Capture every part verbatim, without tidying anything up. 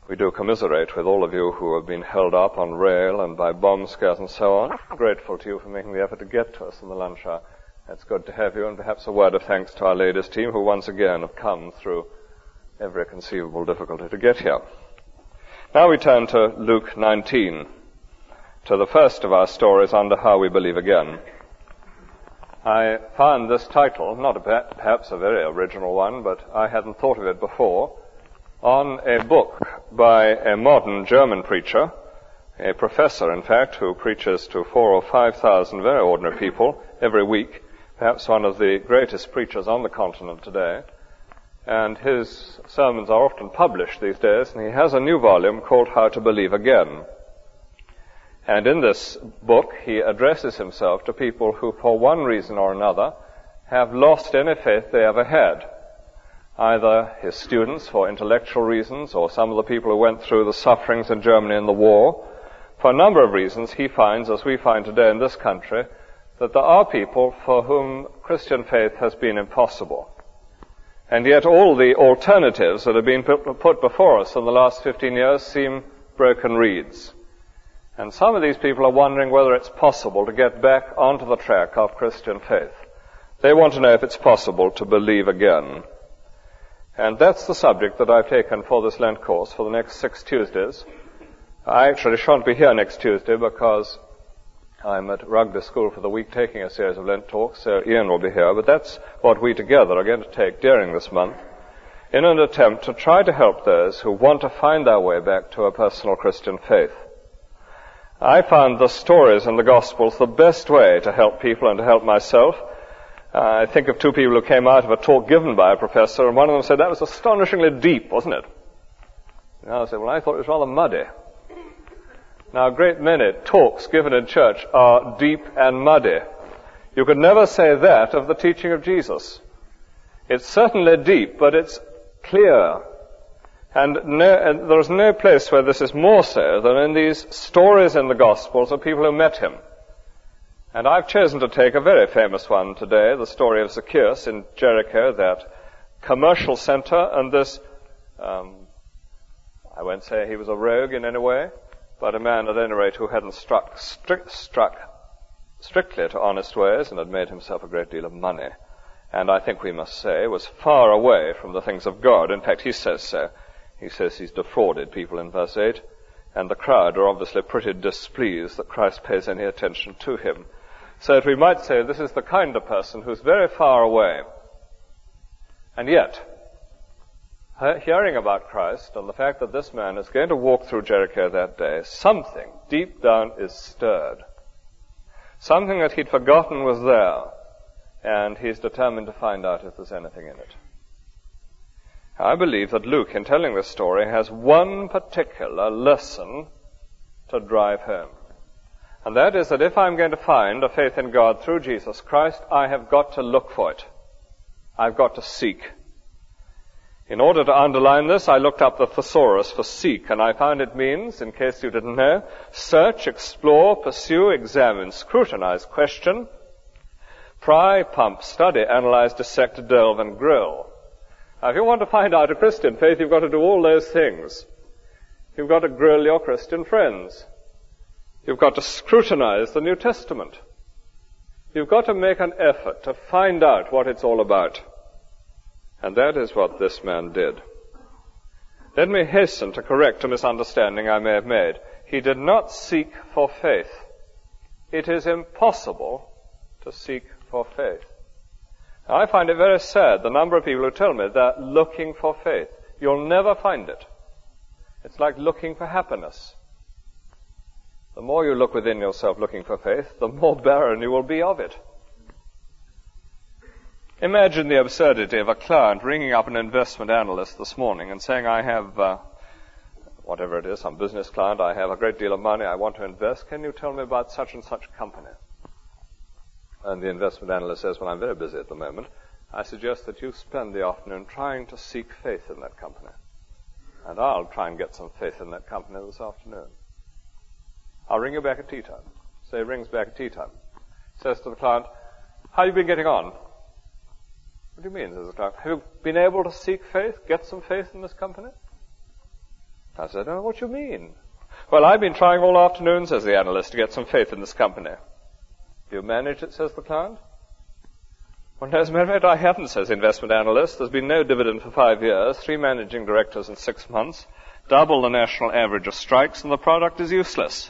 We do commiserate with all of you who have been held up on rail and by bomb scares and so on. I'm grateful to you for making the effort to get to us in the lunch hour. It's good to have you, and perhaps a word of thanks to our ladies team who once again have come through every conceivable difficulty to get here. Now we turn to Luke nineteen, to the first of our stories under How We Believe Again. I found this title, not a, perhaps a very original one, but I hadn't thought of it before, on a book by a modern German preacher, a professor, in fact, who preaches to four or five thousand very ordinary people every week, perhaps one of the greatest preachers on the continent today. And his sermons are often published these days, and he has a new volume called How to Believe Again. And in this book, he addresses himself to people who, for one reason or another, have lost any faith they ever had. Either his students for intellectual reasons, or some of the people who went through the sufferings in Germany in the war. For a number of reasons, he finds, as we find today in this country, that there are people for whom Christian faith has been impossible. And yet all the alternatives that have been put before us in the last fifteen years seem broken reeds. And some of these people are wondering whether it's possible to get back onto the track of Christian faith. They want to know if it's possible to believe again. And that's the subject that I've taken for this Lent course for the next six Tuesdays. I actually shan't be here next Tuesday because I'm at Rugby School for the week taking a series of Lent talks, so Ian will be here. But that's what we together are going to take during this month in an attempt to try to help those who want to find their way back to a personal Christian faith. I found the stories in the Gospels the best way to help people and to help myself. Uh, I think of two people who came out of a talk given by a professor, and one of them said, "That was astonishingly deep, wasn't it?" And I said, "Well, I thought it was rather muddy." Now, a great many talks given in church are deep and muddy. You could never say that of the teaching of Jesus. It's certainly deep, but it's clear. And, no, and there is no place where this is more so than in these stories in the Gospels of people who met him. And I've chosen to take a very famous one today, the story of Zacchaeus in Jericho, that commercial center, and this, um, I won't say he was a rogue in any way, but a man at any rate who hadn't struck, stri- struck strictly to honest ways and had made himself a great deal of money. And I think we must say was far away from the things of God. In fact, he says so. He says he's defrauded people in verse eight, and the crowd are obviously pretty displeased that Christ pays any attention to him. So that we might say this is the kind of person who's very far away. And yet, hearing about Christ and the fact that this man is going to walk through Jericho that day, something deep down is stirred. Something that he'd forgotten was there, and he's determined to find out if there's anything in it. I believe that Luke, in telling this story, has one particular lesson to drive home. And that is that if I'm going to find a faith in God through Jesus Christ, I have got to look for it. I've got to seek. In order to underline this, I looked up the thesaurus for seek, and I found it means, in case you didn't know, search, explore, pursue, examine, scrutinize, question, pry, pump, study, analyze, dissect, delve, and grill. Now, if you want to find out a Christian faith, you've got to do all those things. You've got to grill your Christian friends. You've got to scrutinize the New Testament. You've got to make an effort to find out what it's all about. And that is what this man did. Let me hasten to correct a misunderstanding I may have made. He did not seek for faith. It is impossible to seek for faith. I find it very sad, the number of people who tell me they're looking for faith. You'll never find it. It's like looking for happiness. The more you look within yourself looking for faith, the more barren you will be of it. Imagine the absurdity of a client ringing up an investment analyst this morning and saying, I have, uh, whatever it is, some business client, I have a great deal of money, I want to invest. Can you tell me about such and such company? And the investment analyst says, well, I'm very busy at the moment. I suggest that you spend the afternoon trying to seek faith in that company. And I'll try and get some faith in that company this afternoon. I'll ring you back at tea time. So he rings back at tea time. Says to the client, how have you been getting on? What do you mean, says the client? Have you been able to seek faith, get some faith in this company? I said, oh, what do you mean? Well, I've been trying all afternoon, says the analyst, to get some faith in this company. You managed it, says the client. Well, no, as a matter of fact, I haven't, says the investment analyst. There's been no dividend for five years, three managing directors in six months, double the national average of strikes, and the product is useless.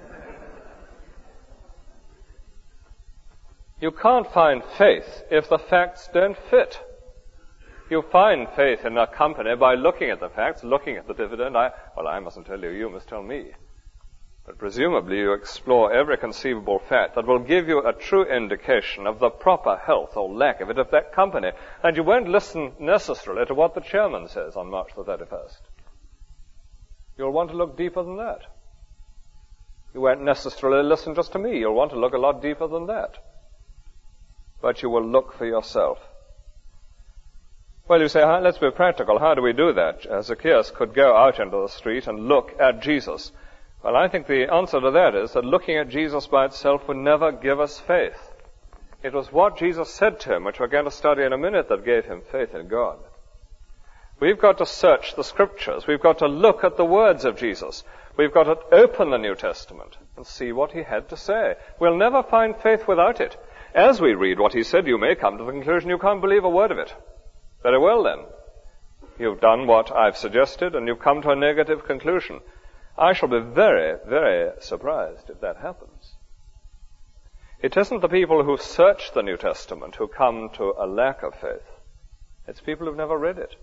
You can't find faith if the facts don't fit. You find faith in a company by looking at the facts, looking at the dividend. I, well, I mustn't tell you, you must tell me. But presumably you explore every conceivable fact that will give you a true indication of the proper health or lack of it of that company. And you won't listen necessarily to what the chairman says on March the thirty-first. You'll want to look deeper than that. You won't necessarily listen just to me. You'll want to look a lot deeper than that. But you will look for yourself. Well, you say, let's be practical. How do we do that? Zacchaeus could go out into the street and look at Jesus. Well, I think the answer to that is that looking at Jesus by itself would never give us faith. It was what Jesus said to him, which we're going to study in a minute, that gave him faith in God. We've got to search the Scriptures. We've got to look at the words of Jesus. We've got to open the New Testament and see what he had to say. We'll never find faith without it. As we read what he said, you may come to the conclusion you can't believe a word of it. Very well then. You've done what I've suggested and you've come to a negative conclusion. I shall be very, very surprised if that happens. It isn't the people who search the New Testament who come to a lack of faith. It's people who've never read it.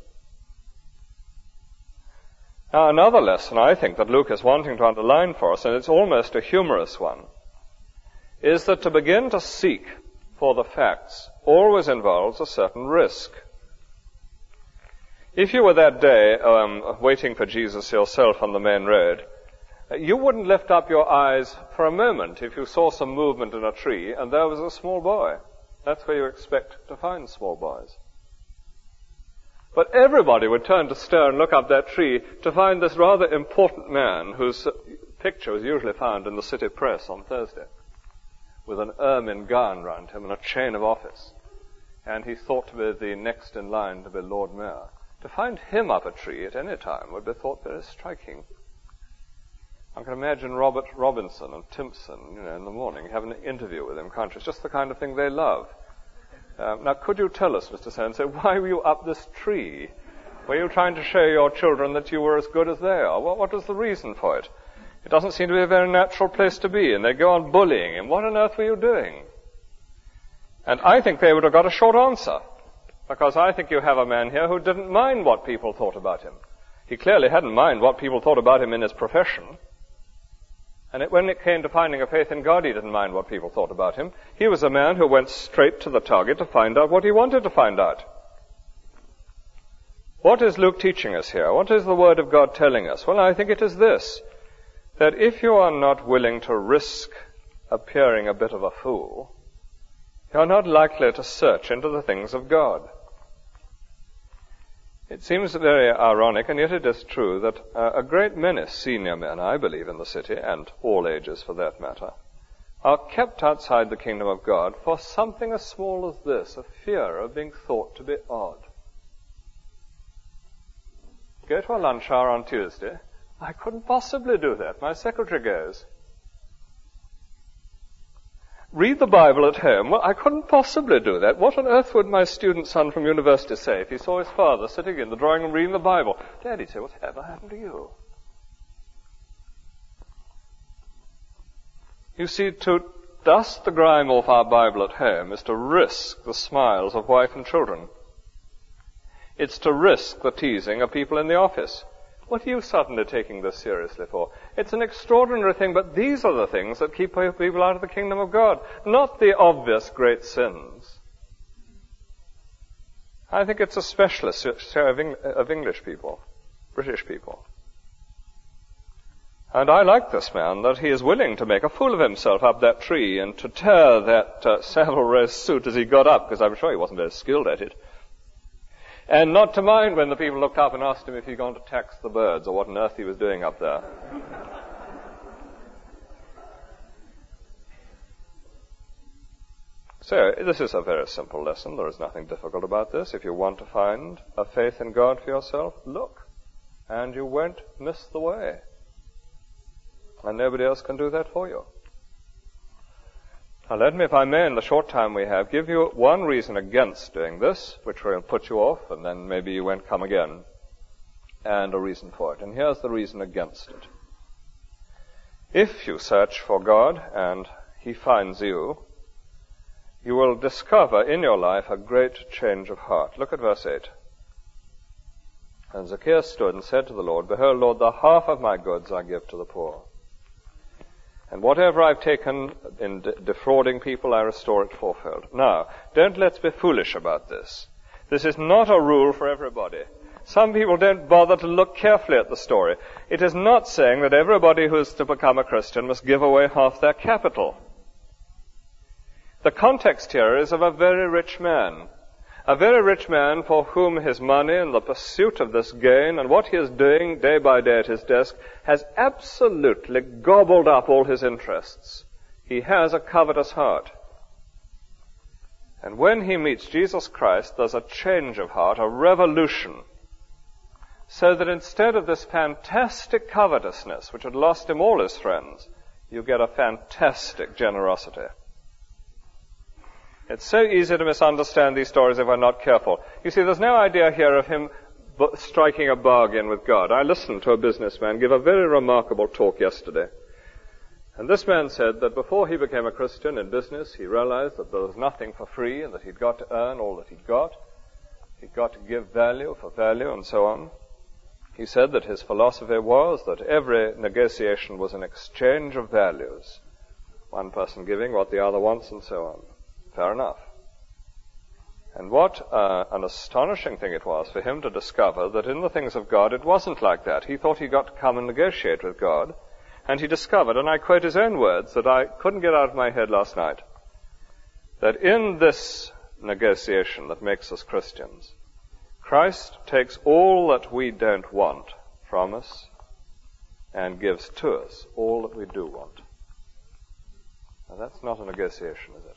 Now, another lesson I think that Luke is wanting to underline for us, and it's almost a humorous one, is that to begin to seek for the facts always involves a certain risk. If you were that day um, waiting for Jesus yourself on the main road, you wouldn't lift up your eyes for a moment if you saw some movement in a tree and there was a small boy. That's where you expect to find small boys. But everybody would turn to stare and look up that tree to find this rather important man whose picture was usually found in the city press on Thursday, with an ermine gown round him and a chain of office. And he thought to be the next in line to be Lord Mayor. To find him up a tree at any time would be thought very striking. I can imagine Robert Robinson and Timpson, you know, in the morning, having an interview with him, can't you? It's just the kind of thing they love. Um, now, could you tell us, Mister Sands, why were you up this tree? Were you trying to show your children that you were as good as they are? What, what was the reason for it? It doesn't seem to be a very natural place to be, and they go on bullying him. What on earth were you doing? And I think they would have got a short answer. Because I think you have a man here who didn't mind what people thought about him. He clearly hadn't mind what people thought about him in his profession. And it, when it came to finding a faith in God, he didn't mind what people thought about him. He was a man who went straight to the target to find out what he wanted to find out. What is Luke teaching us here? What is the Word of God telling us? Well, I think it is this, that if you are not willing to risk appearing a bit of a fool, you are not likely to search into the things of God. It seems very ironic, and yet it is true, that uh, a great many senior men, I believe, in the city, and all ages for that matter, are kept outside the kingdom of God for something as small as this, a fear of being thought to be odd. Go to a lunch hour on Tuesday. I couldn't possibly do that. My secretary goes. Read the Bible at home. Well, I couldn't possibly do that. What on earth would my student son from university say if he saw his father sitting in the drawing room reading the Bible? Dad, he'd say, whatever happened to you? You see, to dust the grime off our Bible at home is to risk the smiles of wife and children. It's to risk the teasing of people in the office. What are you suddenly taking this seriously for? It's an extraordinary thing, but these are the things that keep people out of the kingdom of God, not the obvious great sins. I think it's a specialist of English people, British people. And I like this man, that he is willing to make a fool of himself up that tree and to tear that uh, Savile Row suit as he got up, because I'm sure he wasn't very skilled at it. And not to mind when the people looked up and asked him if he'd gone to tax the birds or what on earth he was doing up there. So, this is a very simple lesson. There is nothing difficult about this. If you want to find a faith in God for yourself, look. and you won't miss the way. And nobody else can do that for you. Now let me, if I may, in the short time we have, give you one reason against doing this, which will put you off, and then maybe you won't come again, and a reason for it. And here's the reason against it. If you search for God and He finds you, you will discover in your life a great change of heart. Look at verse eight. And Zacchaeus stood and said to the Lord, Behold, Lord, the half of my goods I give to the poor. And whatever I've taken in de- defrauding people, I restore it fourfold. Now, don't let's be foolish about this. This is not a rule for everybody. Some people don't bother to look carefully at the story. It is not saying that everybody who is to become a Christian must give away half their capital. The context here is of a very rich man. A very rich man for whom his money and the pursuit of this gain and what he is doing day by day at his desk has absolutely gobbled up all his interests. He has a covetous heart. And when he meets Jesus Christ, there's a change of heart, a revolution, so that instead of this fantastic covetousness, which had lost him all his friends, you get a fantastic generosity. It's so easy to misunderstand these stories if we're not careful. You see, there's no idea here of him b- striking a bargain with God. I listened to a businessman give a very remarkable talk yesterday. And this man said that before he became a Christian in business, he realized that there was nothing for free and that he'd got to earn all that he'd got. He'd got to give value for value and so on. He said that his philosophy was that every negotiation was an exchange of values. One person giving what the other wants and so on. Fair enough. And what uh, an astonishing thing it was for him to discover that in the things of God it wasn't like that. He thought he got to come and negotiate with God, and he discovered, and I quote his own words that I couldn't get out of my head last night, that in this negotiation that makes us Christians, Christ takes all that we don't want from us and gives to us all that we do want. Now that's not a negotiation, is it?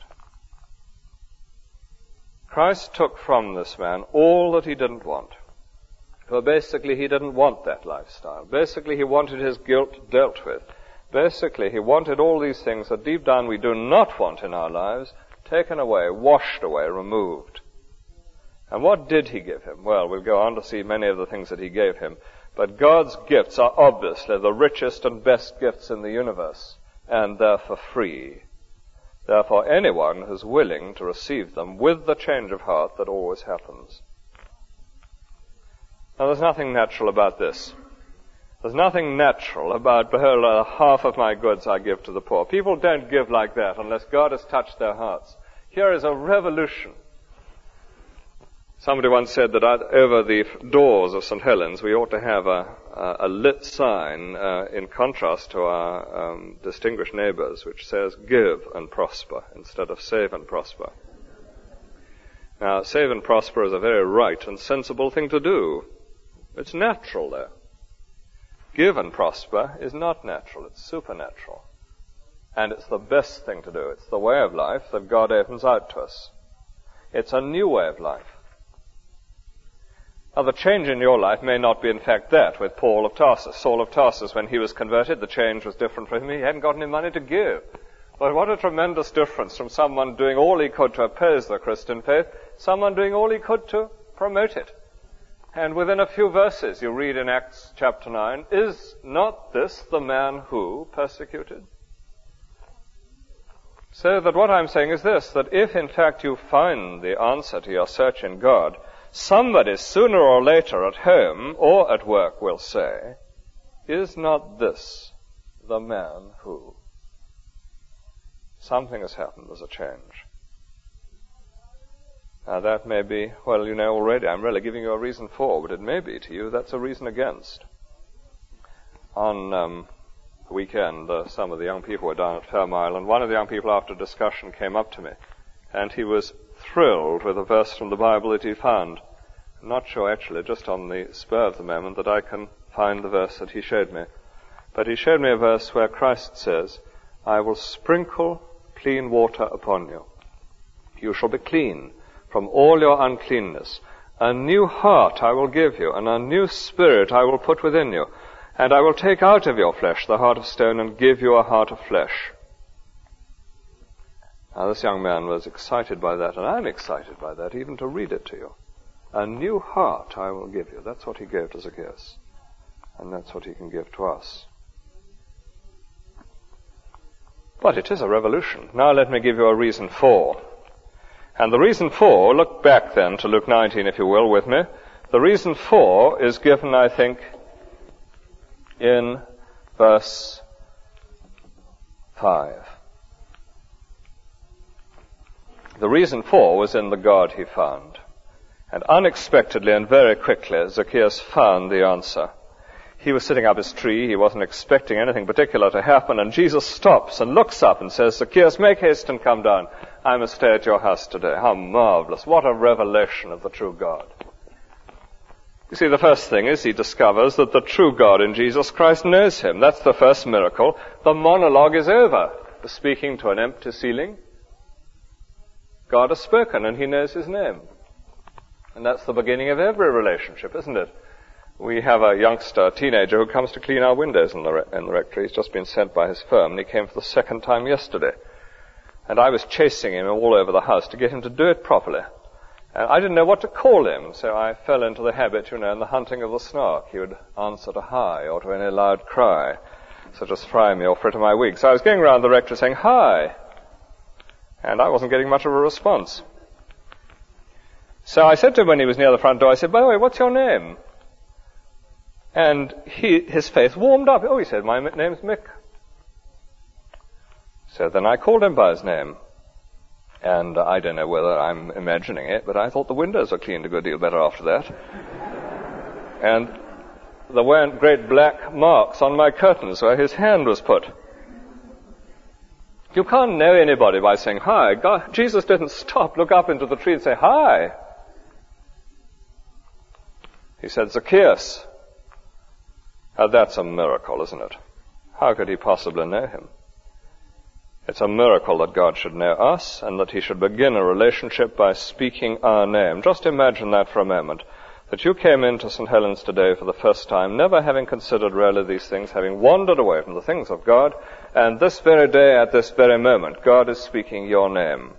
Christ took from this man all that he didn't want. For basically he didn't want that lifestyle. Basically he wanted his guilt dealt with. Basically he wanted all these things that deep down we do not want in our lives, taken away, washed away, removed. And what did he give him? Well, we'll go on to see many of the things that he gave him. But God's gifts are obviously the richest and best gifts in the universe, and they're for free. Therefore, anyone who's willing to receive them with the change of heart that always happens. Now, there's nothing natural about this. There's nothing natural about, behold, uh, half of my goods I give to the poor. People don't give like that unless God has touched their hearts. Here is a revolution. Somebody once said that over the doors of Saint Helens we ought to have a, a, a lit sign uh, in contrast to our um, distinguished neighbors, which says, give and prosper, instead of save and prosper. Now, save and prosper is a very right and sensible thing to do. It's natural there. Give and prosper is not natural, it's supernatural. And it's the best thing to do. It's the way of life that God opens out to us. It's a new way of life. Now, the change in your life may not be, in fact, that with Paul of Tarsus. Saul of Tarsus, when he was converted, the change was different for him. He hadn't got any money to give. But what a tremendous difference from someone doing all he could to oppose the Christian faith, someone doing all he could to promote it. And within a few verses, you read in Acts chapter nine, is not this the man who persecuted? So that what I'm saying is this, that if, in fact, you find the answer to your search in God, somebody sooner or later at home or at work will say, is not this the man who? Something has happened, there's a change. Now that may be, well, you know already, I'm really giving you a reason for, but it may be to you that's a reason against. On um, the weekend, uh, some of the young people were down at Fairmile, and one of the young people after discussion came up to me, and he was thrilled with a verse from the Bible that he found. I'm not sure actually, just on the spur of the moment, that I can find the verse that he showed me. But he showed me a verse where Christ says, I will sprinkle clean water upon you. You shall be clean from all your uncleanness, A new heart I will give you, and a new spirit I will put within you. And I will take out of your flesh the heart of stone and give you a heart of flesh. Now this young man was excited by that, and I'm excited by that, even to read it to you. A new heart I will give you. That's what he gave to Zacchaeus. And that's what he can give to us. But it is a revolution. Now let me give you a reason for. And the reason for, look back then to Luke nineteen, if you will, with me. The reason for is given, I think, in verse five. The reason for was in the God he found. And unexpectedly and very quickly, Zacchaeus found the answer. He was sitting up his tree. He wasn't expecting anything particular to happen. And Jesus stops and looks up and says, Zacchaeus, make haste and come down. I must stay at your house today. How marvelous. What a revelation of the true God. You see, the first thing is he discovers that the true God in Jesus Christ knows him. That's the first miracle. The monologue is over. The speaking to an empty ceiling. God has spoken and he knows his name. And that's the beginning of every relationship, isn't it? We have a youngster, a teenager, who comes to clean our windows in the, re- in the rectory. He's just been sent by his firm, and he came for the second time yesterday. And I was chasing him all over the house to get him to do it properly. And I didn't know what to call him, so I fell into the habit, you know, in the hunting of the snark. He would answer to hi, or to any loud cry, such as fry me or fritter my wig. So I was going around the rectory saying, hi. And I wasn't getting much of a response. So I said to him when he was near the front door, I said, by the way, what's your name? And he, his face warmed up. Oh, he said, my name's Mick. So then I called him by his name. And uh, I don't know whether I'm imagining it, but I thought the windows were cleaned a good deal better after that. And there weren't great black marks on my curtains where his hand was put. You can't know anybody by saying hi. God, Jesus didn't stop, look up into the tree and say hi. He said, Zacchaeus. Now that's a miracle, isn't it? How could he possibly know him? It's a miracle that God should know us and that he should begin a relationship by speaking our name. Just imagine that for a moment. That you came into Saint Helens today for the first time, never having considered really these things, having wandered away from the things of God, and this very day, at this very moment, God is speaking your name.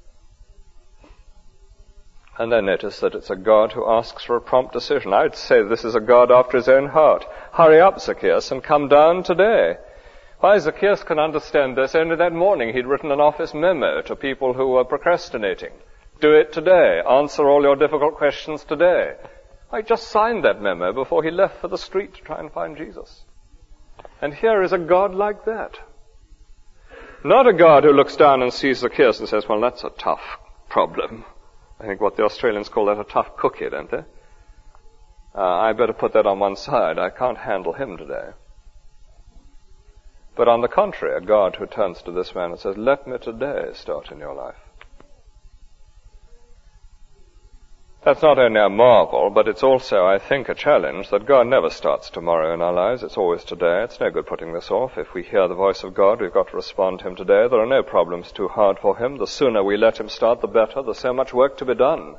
And then notice that it's a God who asks for a prompt decision. I would say this is a God after his own heart. Hurry up, Zacchaeus, and come down today. Why, Zacchaeus can understand this. Only that morning he'd written an office memo to people who were procrastinating. Do it today. Answer all your difficult questions today. I just signed that memo before he left for the street to try and find Jesus. And here is a God like that. Not a God who looks down and sees Zacchaeus and says, well, that's a tough problem. I think what the Australians call that a tough cookie, don't they? Uh, I better put that on one side. I can't handle him today. But on the contrary, a God who turns to this man and says, let me today start in your life. That's not only a marvel, but it's also, I think, a challenge that God never starts tomorrow in our lives. It's always today. It's no good putting this off. If we hear the voice of God, we've got to respond to him today. There are no problems too hard for him. The sooner we let him start, the better. There's so much work to be done.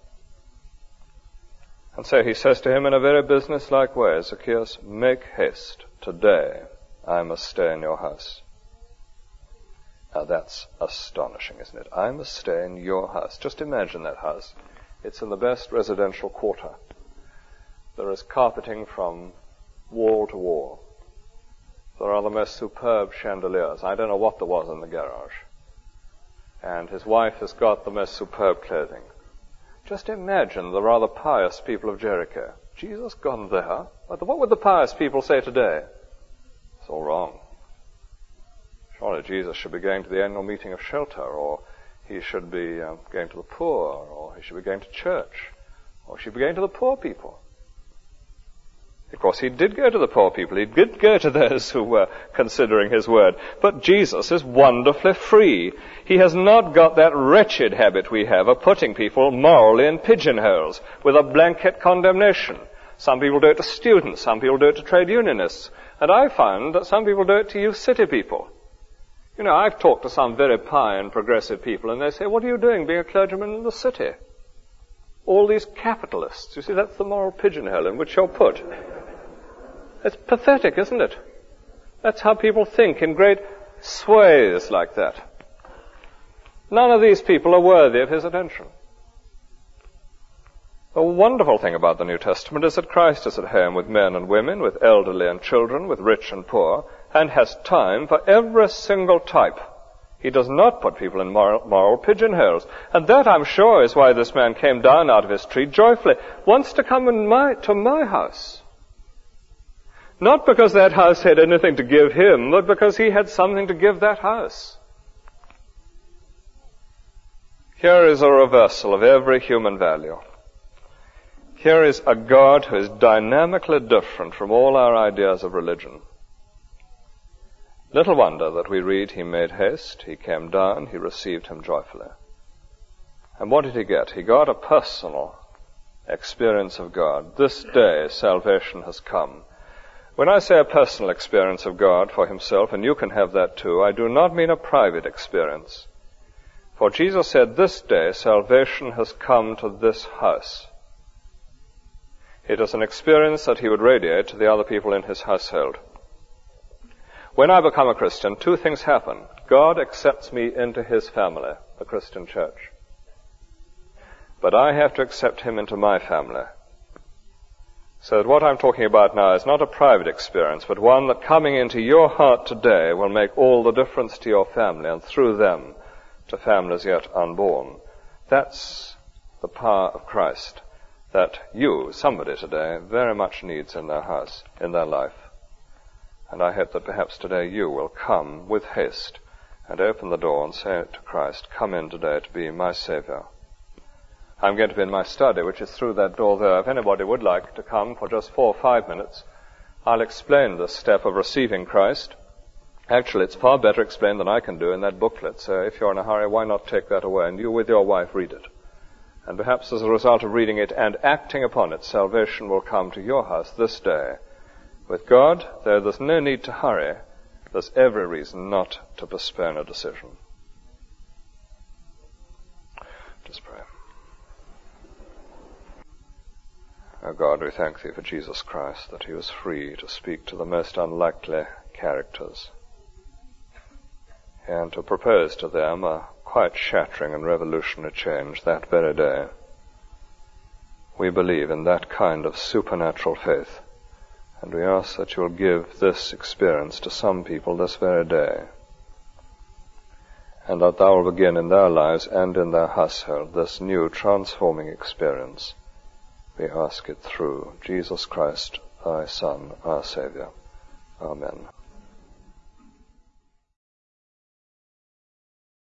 And so he says to him in a very business-like way, Zacchaeus, make haste. Today I must stay in your house. Now that's astonishing, isn't it? I must stay in your house. Just imagine that house. It's in the best residential quarter. There is carpeting from wall to wall. There are the most superb chandeliers. I don't know what there was in the garage. And his wife has got the most superb clothing. Just imagine the rather pious people of Jericho. Jesus gone there? What would the pious people say today? It's all wrong. Surely Jesus should be going to the annual meeting of Shelter, or he should be uh, going to the poor, or he should be going to church, or he should be going to the poor people. Of course, he did go to the poor people. He did go to those who were considering his word. But Jesus is wonderfully free. He has not got that wretched habit we have of putting people morally in pigeonholes with a blanket condemnation. Some people do it to students. Some people do it to trade unionists. And I found that some people do it to youth city people. You know, I've talked to some very pious and progressive people, and they say, what are you doing being a clergyman in the city? all these capitalists. You see, that's the moral pigeonhole in which you're put. It's pathetic, isn't it? That's how people think in great sways like that. None of these people are worthy of his attention. The wonderful thing about the New Testament is that Christ is at home with men and women, with elderly and children, with rich and poor, and has time for every single type. He does not put people in moral, moral pigeonholes. And that, I'm sure, is why this man came down out of his tree joyfully, wants to come in my, to my house. Not because that house had anything to give him, but because he had something to give that house. Here is a reversal of every human value. Here is a God who is dynamically different from all our ideas of religion. Little wonder that we read, he made haste, he came down, he received him joyfully. And what did he get? He got a personal experience of God. This day salvation has come. When I say a personal experience of God for himself, and you can have that too, I do not mean a private experience. For Jesus said, this day salvation has come to this house. It is an experience that he would radiate to the other people in his household. When I become a Christian, two things happen. God accepts me into his family, the Christian church. But I have to accept him into my family. So that what I'm talking about now is not a private experience, but one that coming into your heart today will make all the difference to your family, and through them to families yet unborn. That's the power of Christ that you, somebody today, very much needs in their house, in their life. And I hope that perhaps today you will come with haste and open the door and say to Christ, come in today to be my Savior. I'm going to be in my study, which is through that door there. If anybody would like to come for just four or five minutes, I'll explain this step of receiving Christ. Actually, it's far better explained than I can do in that booklet. So if you're in a hurry, why not take that away and you with your wife read it? And perhaps as a result of reading it and acting upon it, salvation will come to your house this day. With God, though there's no need to hurry, there's every reason not to postpone a decision. Just pray. O God, we thank thee for Jesus Christ, that he was free to speak to the most unlikely characters and to propose to them a quite shattering and revolutionary change that very day. We believe in that kind of supernatural faith, and we ask that you will give this experience to some people this very day, and that thou will begin in their lives and in their household this new transforming experience. We ask it through Jesus Christ, thy Son, our Savior. Amen.